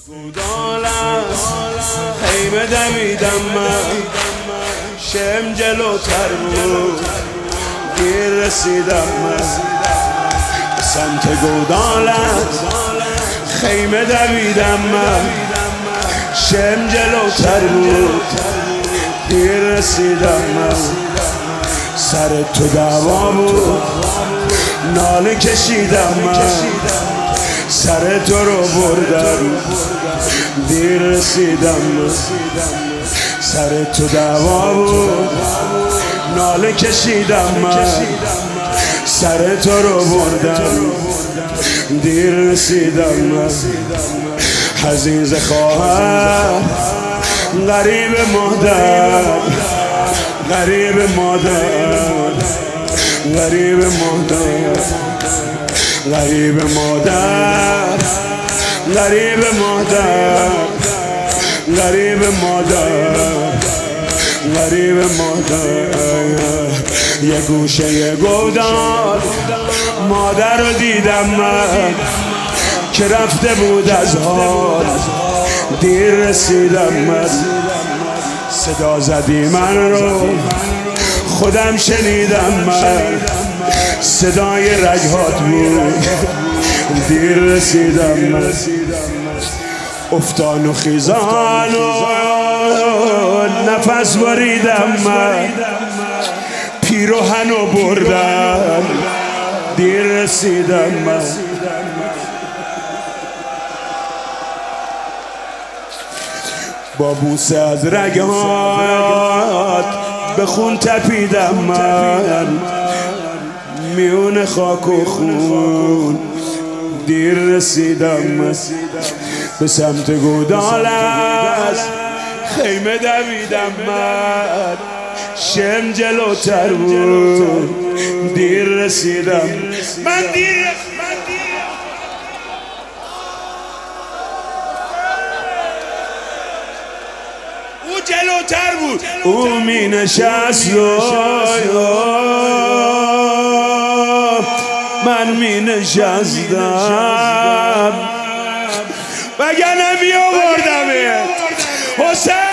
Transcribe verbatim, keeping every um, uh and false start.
گودال است خیمه دویدم من، شم جلوتر بود دیر رسیدم من. به سمت گودال است خیمه دویدم من، شم جلوتر بود دیر رسیدم من. سر تو دعوا بود ناله کشیدم من، سر تو رو بردم دیر رسیدم من. سر تو دعوا بود ناله کشیدم من، سر تو رو بردم دیر رسیدم من. عزیز خواهر غریب مادر، غریب مادر، غریب مادر، غریب مادر، غریب مادر، غریب مادر، غریب مادر. یه گوشه گودال مادر رو دیدم من که رفته بود از حال دیر رسیدم من. صدا زدی من رو خودم شنیدم من، صدای رگهات بود دیر رسیدم من. افتان و خیزان و نفس بریدم من، پیراهن رو بردم دیر رسیدم من. با بوسه از رگهات به خون تپیدم من، میون خاک و خون دیر رسیدم من. به سمت گودال است خیمه دویدم من، شم جلوتر بود دیر رسیدم من. دیر او جلوتر بود، او می نشست من می نشستم وگرنه می آوردمت حسین.